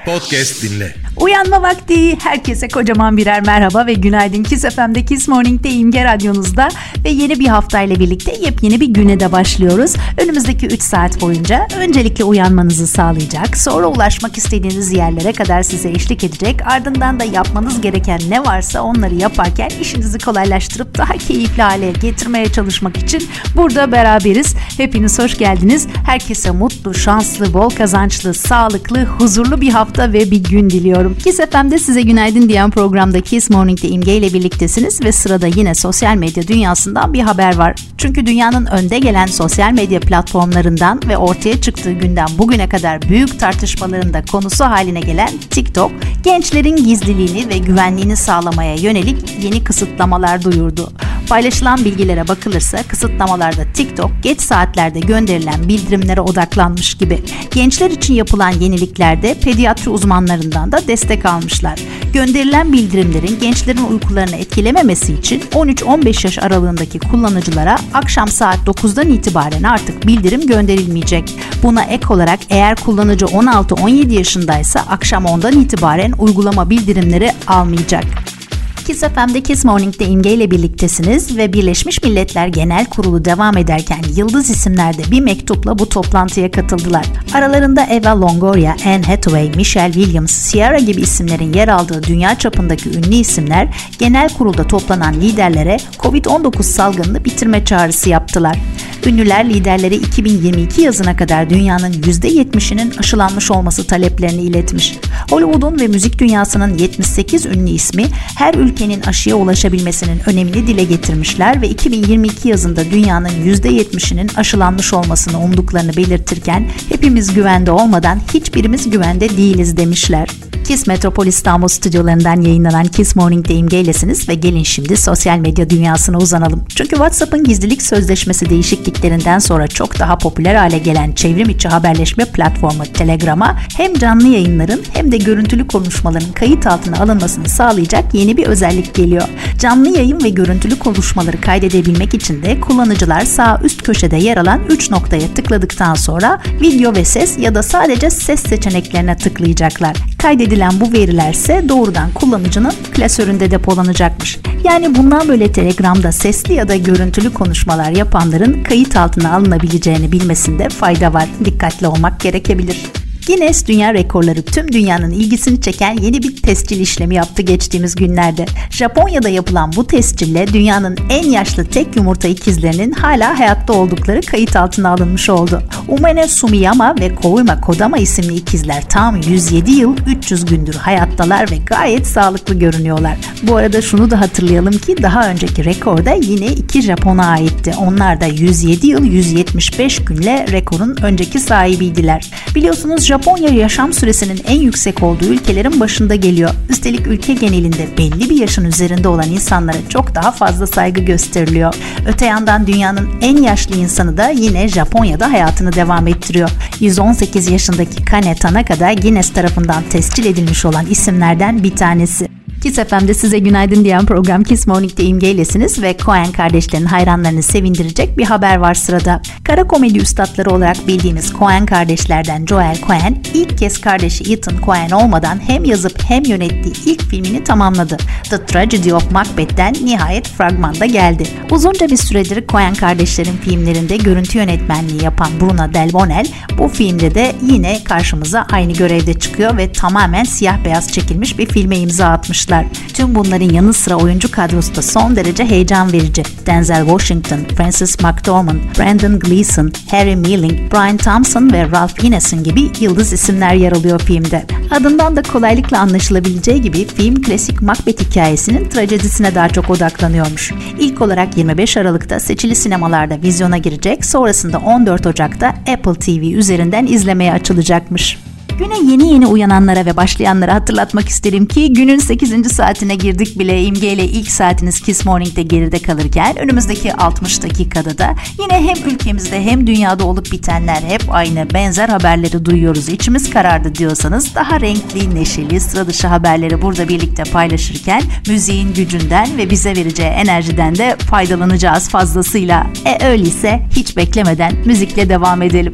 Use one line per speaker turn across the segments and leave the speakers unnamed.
Podcast dinle.
Uyanma vakti. Herkese kocaman birer merhaba ve günaydın. Kiss FM'de Kiss Morning'de İmge Radyonuzda ve yeni bir haftayla birlikte yepyeni bir güne de başlıyoruz. Önümüzdeki 3 saat boyunca öncelikle uyanmanızı sağlayacak, sonra ulaşmak istediğiniz yerlere kadar size eşlik edecek, ardından da yapmanız gereken ne varsa onları yaparken işinizi kolaylaştırıp daha keyifli hale getirmeye çalışmak için burada beraberiz. Hepiniz hoş geldiniz. Herkese mutlu, şanslı, bol kazançlı, sağlıklı, huzurlu bir hafta ve bir gün diliyorum. Kiss FM'de size günaydın diyen programda Kiss Morning'de İmge ile birliktesiniz ve sırada yine sosyal medya dünyasından bir haber var. Çünkü dünyanın önde gelen sosyal medya platformlarından ve ortaya çıktığı günden bugüne kadar büyük tartışmaların da konusu haline gelen TikTok, gençlerin gizliliğini ve güvenliğini sağlamaya yönelik yeni kısıtlamalar duyurdu. Paylaşılan bilgilere bakılırsa kısıtlamalarda TikTok geç saatlerde gönderilen bildirimlere odaklanmış gibi. Gençler için yapılan yeniliklerde pediatri uzmanlarından da destek almışlar. Gönderilen bildirimlerin gençlerin uykularını etkilememesi için 13-15 yaş aralığındaki kullanıcılara akşam saat 9'dan itibaren artık bildirim gönderilmeyecek. Buna ek olarak eğer kullanıcı 16-17 yaşındaysa akşam 10'dan itibaren uygulama bildirimleri almayacak. Kiss FM'de Kiss Morning'de İmge ile birliktesiniz ve Birleşmiş Milletler Genel Kurulu devam ederken yıldız isimler de bir mektupla bu toplantıya katıldılar. Aralarında Eva Longoria, Anne Hathaway, Michelle Williams, Ciara gibi isimlerin yer aldığı dünya çapındaki ünlü isimler genel kurulda toplanan liderlere Covid-19 salgınını bitirme çağrısı yaptılar. Ünlüler liderlere 2022 yazına kadar dünyanın %70'inin aşılanmış olması taleplerini iletmiş. Hollywood'un ve müzik dünyasının 78 ünlü ismi her ülkenin aşıya ulaşabilmesinin önemini dile getirmişler ve 2022 yazında dünyanın %70'inin aşılanmış olmasını umduklarını belirtirken hepimiz güvende olmadan hiçbirimiz güvende değiliz demişler. Kiss Metropol İstanbul stüdyolarından yayınlanan Kiss Morning'de İmge'ylesiniz ve gelin şimdi sosyal medya dünyasına uzanalım. Çünkü WhatsApp'ın gizlilik sözleşmesi değişikliklerinden sonra çok daha popüler hale gelen çevrim içi haberleşme platformu Telegram'a hem canlı yayınların hem de görüntülü konuşmaların kayıt altına alınmasını sağlayacak yeni bir özellik geliyor. Canlı yayın ve görüntülü konuşmaları kaydedebilmek için de kullanıcılar sağ üst köşede yer alan 3 noktaya tıkladıktan sonra video ve ses ya da sadece ses seçeneklerine tıklayacaklar. Kaydedilen bu veriler ise doğrudan kullanıcının klasöründe depolanacakmış. Yani bundan böyle Telegram'da sesli ya da görüntülü konuşmalar yapanların kayıt altına alınabileceğini bilmesinde fayda var. Dikkatli olmak gerekebilir. Guinness Dünya Rekorları tüm dünyanın ilgisini çeken yeni bir tescil işlemi yaptı geçtiğimiz günlerde. Japonya'da yapılan bu tescille dünyanın en yaşlı tek yumurta ikizlerinin hala hayatta oldukları kayıt altına alınmış oldu. Umene Sumiyama ve Kouma Kodama isimli ikizler tam 107 yıl 300 gündür hayattalar ve gayet sağlıklı görünüyorlar. Bu arada şunu da hatırlayalım ki daha önceki rekor da yine 2 Japon'a aitti. Onlar da 107 yıl 175 günle rekorun önceki sahibiydiler. Biliyorsunuz Japonya yaşam süresinin en yüksek olduğu ülkelerin başında geliyor. Üstelik ülke genelinde belli bir yaşın üzerinde olan insanlara çok daha fazla saygı gösteriliyor. Öte yandan dünyanın en yaşlı insanı da yine Japonya'da hayatını devam ettiriyor. 118 yaşındaki Kane Tanaka da Guinness tarafından tescil edilmiş olan isimlerden bir tanesi. Kiss FM'de size günaydın diyen program Kiss Morning'de İmge'ylesiniz ve Coen kardeşlerin hayranlarını sevindirecek bir haber var sırada. Kara komedi üstadları olarak bildiğimiz Coen kardeşlerden Joel Coen ilk kez kardeşi Ethan Coen olmadan hem yazıp hem yönettiği ilk filmini tamamladı. The Tragedy of Macbeth'ten nihayet fragmanda geldi. Uzunca bir süredir Coen kardeşlerin filmlerinde görüntü yönetmenliği yapan Bruno Del Bonel bu filmde de yine karşımıza aynı görevde çıkıyor ve tamamen siyah beyaz çekilmiş bir filme imza atmışlar. Tüm bunların yanı sıra oyuncu kadrosu da son derece heyecan verici. Denzel Washington, Frances McDormand, Brendan Gleeson, Harry Milling, Brian Thompson ve Ralph Ineson gibi yıldız isimler yer alıyor filmde. Adından da kolaylıkla anlaşılabileceği gibi film klasik Macbeth hikayesinin trajedisine daha çok odaklanıyormuş. İlk olarak 25 Aralık'ta seçili sinemalarda vizyona girecek, sonrasında 14 Ocak'ta Apple TV üzerinden izlemeye açılacakmış. Güne yeni uyananlara ve başlayanlara hatırlatmak isterim ki günün 8. saatine girdik bile. İmge ile ilk saatiniz Kiss Morning'de geride kalırken önümüzdeki 60 dakikada da yine hem ülkemizde hem dünyada olup bitenler hep aynı benzer haberleri duyuyoruz. İçimiz karardı diyorsanız daha renkli, neşeli, sıra dışı haberleri burada birlikte paylaşırken müziğin gücünden ve bize vereceği enerjiden de faydalanacağız fazlasıyla. Öyleyse hiç beklemeden müzikle devam edelim.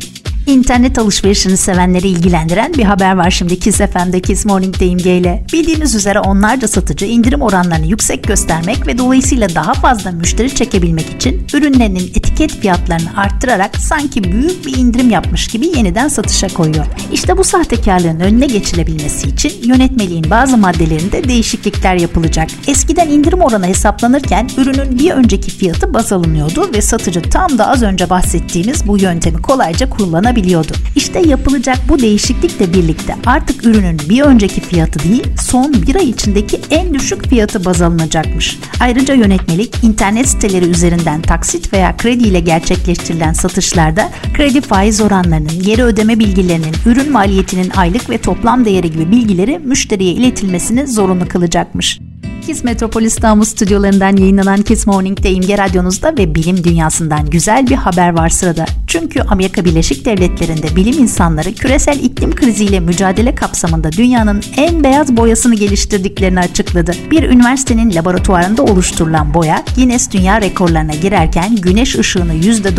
İnternet alışverişini sevenleri ilgilendiren bir haber var şimdi Kiss FM'de Kiss Morning'de İmge ile. Bildiğiniz üzere onlarca satıcı indirim oranlarını yüksek göstermek ve dolayısıyla daha fazla müşteri çekebilmek için ürünlerinin etiket fiyatlarını arttırarak sanki büyük bir indirim yapmış gibi yeniden satışa koyuyor. İşte bu sahtekarlığın önüne geçilebilmesi için yönetmeliğin bazı maddelerinde değişiklikler yapılacak. Eskiden indirim oranı hesaplanırken ürünün bir önceki fiyatı baz alınıyordu ve satıcı tam da az önce bahsettiğimiz bu yöntemi kolayca kullanabiliyordu. İşte yapılacak bu değişiklikle birlikte artık ürünün bir önceki fiyatı değil, son bir ay içindeki en düşük fiyatı baz alınacakmış. Ayrıca yönetmelik internet siteleri üzerinden taksit veya kredi ile gerçekleştirilen satışlarda kredi faiz oranlarının, geri ödeme bilgilerinin, ürün maliyetinin aylık ve toplam değeri gibi bilgileri müşteriye iletilmesini zorunlu kılacakmış. Kiss Metropol İstanbul stüdyolarından yayınlanan Kiss Morning'de İmge Radyonuzda ve bilim dünyasından güzel bir haber var sırada. Çünkü Amerika Birleşik Devletleri'nde bilim insanları küresel iklim kriziyle mücadele kapsamında dünyanın en beyaz boyasını geliştirdiklerini açıkladı. Bir üniversitenin laboratuvarında oluşturulan boya, Guinness Dünya Rekorlarına girerken güneş ışığını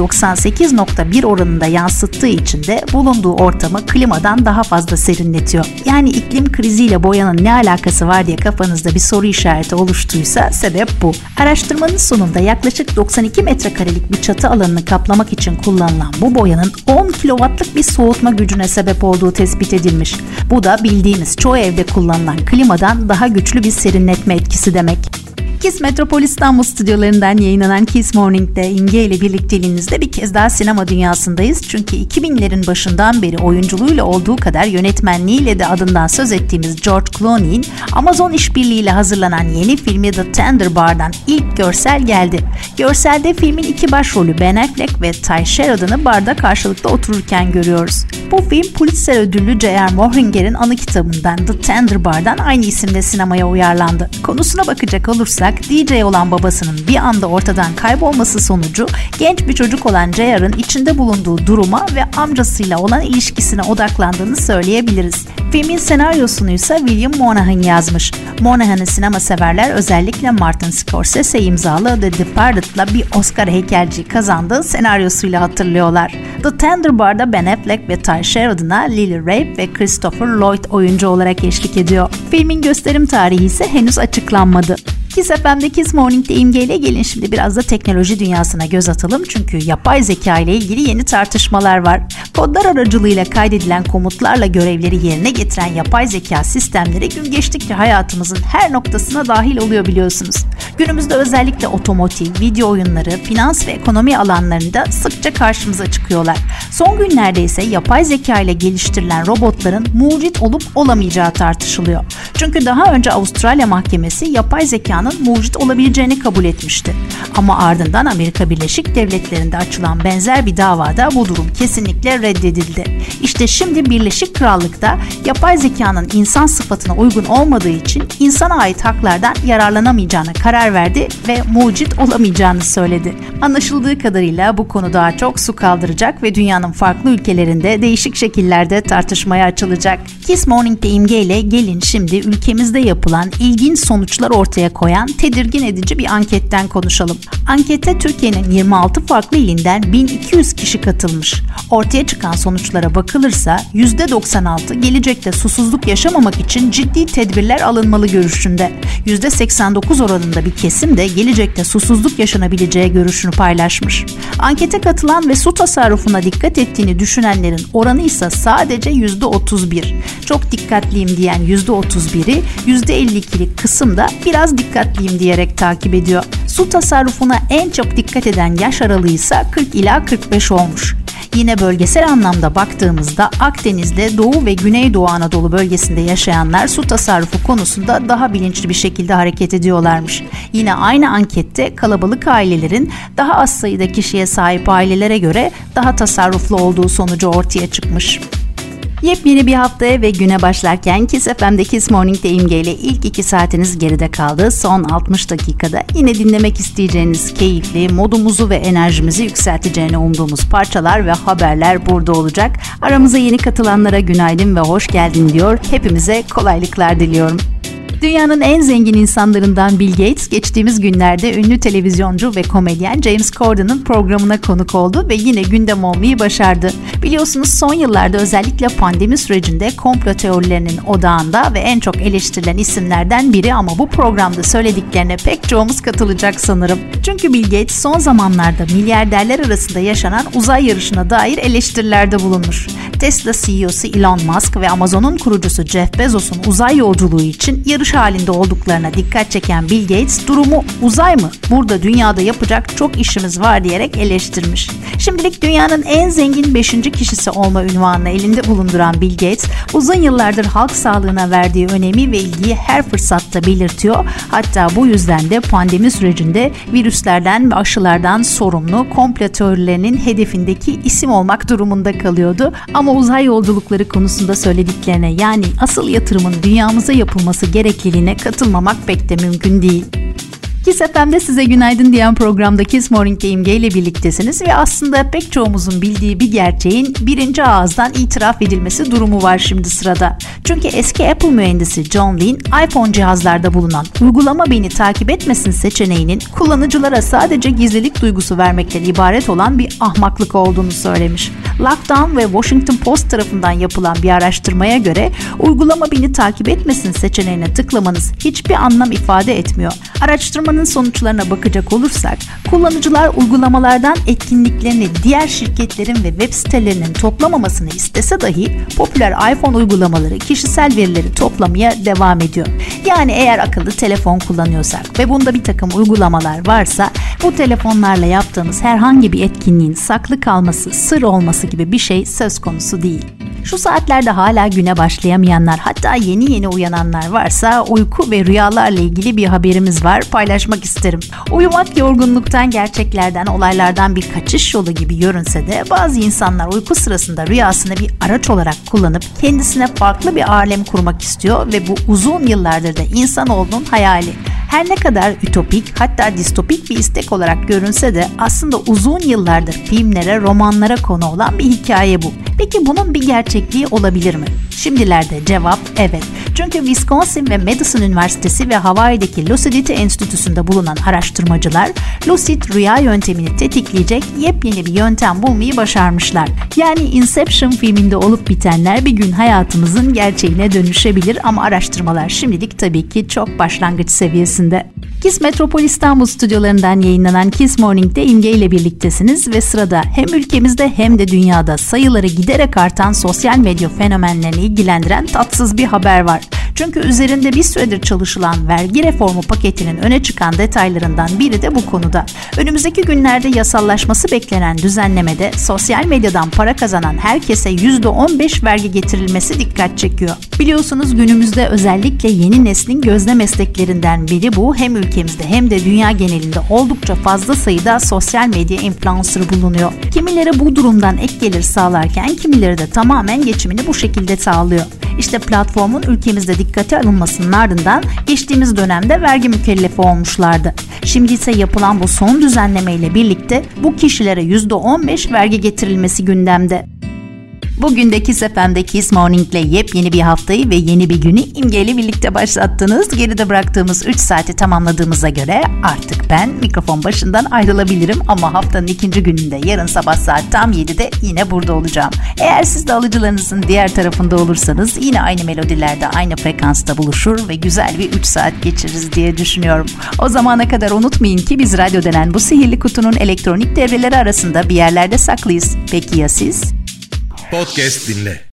%98.1 oranında yansıttığı için de bulunduğu ortamı klimadan daha fazla serinletiyor. Yani iklim kriziyle boyanın ne alakası var diye kafanızda bir soru işareti oluştuysa sebep bu. Araştırmanın sonunda yaklaşık 92 metrekarelik bir çatı alanını kaplamak için kullanılan bu boyanın 10 kilowattlık bir soğutma gücüne sebep olduğu tespit edilmiş. Bu da bildiğimiz çoğu evde kullanılan klimadan daha güçlü bir serinletme etkisi demek. Kiss Metropol İstanbul stüdyolarından yayınlanan Kiss Morning'de İmge ile birlikteliğinizde bir kez daha sinema dünyasındayız. Çünkü 2000'lerin başından beri oyunculuğuyla olduğu kadar yönetmenliğiyle de adından söz ettiğimiz George Clooney'in Amazon işbirliğiyle hazırlanan yeni filmi The Tender Bar'dan ilk görsel geldi. Görselde filmin iki başrolü Ben Affleck ve Ty Sheridan'ı barda karşılıklı otururken görüyoruz. Bu film Pulitzer ödüllü J.R. Mohinger'in anı kitabından The Tender Bar'dan aynı isimde sinemaya uyarlandı. Konusuna bakacak olursak DJ olan babasının bir anda ortadan kaybolması sonucu genç bir çocuk olan J.R.'ın içinde bulunduğu duruma ve amcasıyla olan ilişkisine odaklandığını söyleyebiliriz. Filmin senaryosunu ise William Monahan yazmış. Monahan'ı sinema severler özellikle Martin Scorsese imzalı The Departed'la bir Oscar heykelciyi kazandığı senaryosuyla hatırlıyorlar. The Tender Bar'da Ben Affleck ve Ty Sheridan'a Lily Rabe ve Christopher Lloyd oyuncu olarak eşlik ediyor. Filmin gösterim tarihi ise henüz açıklanmadı. Kiss FM'de Kiss Morning'de İmge ile gelin şimdi biraz da teknoloji dünyasına göz atalım. Çünkü yapay zeka ile ilgili yeni tartışmalar var. Kodlar aracılığıyla kaydedilen komutlarla görevleri yerine getiren yapay zeka sistemleri gün geçtikçe hayatımızın her noktasına dahil oluyor biliyorsunuz. Günümüzde özellikle otomotiv, video oyunları, finans ve ekonomi alanlarında sıkça karşımıza çıkıyorlar. Son günlerde ise yapay zeka ile geliştirilen robotların mucit olup olamayacağı tartışılıyor. Çünkü daha önce Avustralya Mahkemesi yapay zekanın mucit olabileceğini kabul etmişti. Ama ardından Amerika Birleşik Devletleri'nde açılan benzer bir davada bu durum kesinlikle reddedildi. İşte şimdi Birleşik Krallık'ta yapay zekanın insan sıfatına uygun olmadığı için insana ait haklardan yararlanamayacağına karar verdi ve mucit olamayacağını söyledi. Anlaşıldığı kadarıyla bu konu daha çok su kaldıracak ve dünyanın farklı ülkelerinde değişik şekillerde tartışmaya açılacak. Kiss Morning'de İmge ile gelin şimdi ülkemizde yapılan ilginç sonuçlar ortaya koyan tedirgin edici bir anketten konuşalım. Ankete Türkiye'nin 26 farklı ilinden 1200 kişi katılmış. Ortaya çıkan sonuçlara bakılırsa %96 gelecekte susuzluk yaşamamak için ciddi tedbirler alınmalı görüşünde. %89 oranında bir kesim de gelecekte susuzluk yaşanabileceği görüşünü paylaşmış. Ankete katılan ve su tasarrufuna dikkat ettiğini düşünenlerin oranı ise sadece %31. Çok dikkatliyim diyen %31'i %52'lik kısımda biraz dikkatliyim diyerek takip ediyor. Su tasarrufuna en çok dikkat eden yaş aralığı ise 40 ila 45 olmuş. Yine bölgesel anlamda baktığımızda Akdeniz'de Doğu ve Güneydoğu Anadolu bölgesinde yaşayanlar su tasarrufu konusunda daha bilinçli bir şekilde hareket ediyorlarmış. Yine aynı ankette kalabalık ailelerin daha az sayıda kişiye sahip ailelere göre daha tasarruflu olduğu sonucu ortaya çıkmış. Yepyeni bir haftaya ve güne başlarken Kiss FM'de Kiss Morning'de İmge ile ilk 2 saatiniz geride kaldı. Son 60 dakikada yine dinlemek isteyeceğiniz keyifli, modumuzu ve enerjimizi yükselteceğini umduğumuz parçalar ve haberler burada olacak. Aramıza yeni katılanlara günaydın ve hoş geldin diyor. Hepimize kolaylıklar diliyorum. Dünyanın en zengin insanlarından Bill Gates geçtiğimiz günlerde ünlü televizyoncu ve komedyen James Corden'ın programına konuk oldu ve yine gündem olmayı başardı. Biliyorsunuz son yıllarda özellikle pandemi sürecinde komplo teorilerinin odağında ve en çok eleştirilen isimlerden biri ama bu programda söylediklerine pek çoğumuz katılacak sanırım. Çünkü Bill Gates son zamanlarda milyarderler arasında yaşanan uzay yarışına dair eleştirilerde bulunmuş. Tesla CEO'su Elon Musk ve Amazon'un kurucusu Jeff Bezos'un uzay yolculuğu için yarış halinde olduklarına dikkat çeken Bill Gates durumu uzay mı? Burada dünyada yapacak çok işimiz var diyerek eleştirmiş. Şimdilik dünyanın en zengin 5. kişisi olma unvanını elinde bulunduran Bill Gates uzun yıllardır halk sağlığına verdiği önemi ve ilgiyi her fırsatta belirtiyor. Hatta bu yüzden de pandemi sürecinde virüslerden ve aşılardan sorumlu komplo teorilerinin hedefindeki isim olmak durumunda kalıyordu. Ama uzay yolculukları konusunda söylediklerine, yani asıl yatırımın dünyamıza yapılması gerekliliğine katılmamak pek de mümkün değil. Kiss FM'de size günaydın diyen programda Kiss Morning'de İmge ile birliktesiniz ve aslında pek çoğumuzun bildiği bir gerçeğin birinci ağızdan itiraf edilmesi durumu var şimdi sırada. Çünkü eski Apple mühendisi John Lin, iPhone cihazlarda bulunan uygulama beni takip etmesin seçeneğinin kullanıcılara sadece gizlilik duygusu vermekten ibaret olan bir ahmaklık olduğunu söylemiş. Lockdown ve Washington Post tarafından yapılan bir araştırmaya göre uygulama beni takip etmesin seçeneğine tıklamanız hiçbir anlam ifade etmiyor. Araştırmanın sonuçlarına bakacak olursak, kullanıcılar uygulamalardan etkinliklerini diğer şirketlerin ve web sitelerinin toplamamasını istese dahi popüler iPhone uygulamaları kişisel verileri toplamaya devam ediyor. Yani eğer akıllı telefon kullanıyorsak ve bunda bir takım uygulamalar varsa, bu telefonlarla yaptığımız herhangi bir etkinliğin saklı kalması, sır olması gibi bir şey söz konusu değil. Şu saatlerde hala güne başlayamayanlar, hatta yeni uyananlar varsa uyku ve rüyalarla ilgili bir haberimiz var, paylaşmak isterim. Uyumak yorgunluktan, gerçeklerden, olaylardan bir kaçış yolu gibi görünse de bazı insanlar uyku sırasında rüyasını bir araç olarak kullanıp kendisine farklı bir alem kurmak istiyor ve bu uzun yıllardır da insanoğlunun hayali. Her ne kadar ütopik, hatta distopik bir istek olarak görünse de aslında uzun yıllardır filmlere, romanlara konu olan bir hikaye bu. Peki bunun bir gerçekliği olabilir mi? Şimdilerde cevap evet. Çünkü Wisconsin ve Madison Üniversitesi ve Hawaii'deki Lucidity Enstitüsü'nde bulunan araştırmacılar lucid rüya yöntemini tetikleyecek yepyeni bir yöntem bulmayı başarmışlar. Yani Inception filminde olup bitenler bir gün hayatımızın gerçeğine dönüşebilir ama araştırmalar şimdilik tabii ki çok başlangıç seviyesinde. Kiss Metropol İstanbul stüdyolarından yayınlanan Kiss Morning'de İmge ile birliktesiniz ve sırada hem ülkemizde hem de dünyada sayıları giderek artan sosyal medya fenomenlerini ilgilendiren tatsız bir haber var. Çünkü üzerinde bir süredir çalışılan vergi reformu paketinin öne çıkan detaylarından biri de bu konuda. Önümüzdeki günlerde yasallaşması beklenen düzenlemede sosyal medyadan para kazanan herkese %15 vergi getirilmesi dikkat çekiyor. Biliyorsunuz günümüzde özellikle yeni neslin gözde mesleklerinden biri bu. Hem ülkemizde hem de dünya genelinde oldukça fazla sayıda sosyal medya influencer bulunuyor. Kimileri bu durumdan ek gelir sağlarken kimileri de tamamen geçimini bu şekilde sağlıyor. İşte platformun ülkemizde dikkate alınmasının ardından geçtiğimiz dönemde vergi mükellefi olmuşlardı. Şimdi ise yapılan bu son düzenlemeyle birlikte bu kişilere %15 vergi getirilmesi gündemde. Bugün de Kiss FM'de Kiss Morning'le yepyeni bir haftayı ve yeni bir günü İmge ile birlikte başlattınız. Geride bıraktığımız 3 saati tamamladığımıza göre artık ben mikrofon başından ayrılabilirim ama haftanın ikinci gününde yarın sabah saat tam 7'de yine burada olacağım. Eğer siz de alıcılarınızın diğer tarafında olursanız yine aynı melodilerde, aynı frekansta buluşur ve güzel bir 3 saat geçiririz diye düşünüyorum. O zamana kadar unutmayın ki biz radyo denen bu sihirli kutunun elektronik devreleri arasında bir yerlerde saklıyız. Peki ya siz?
Podcast dinle.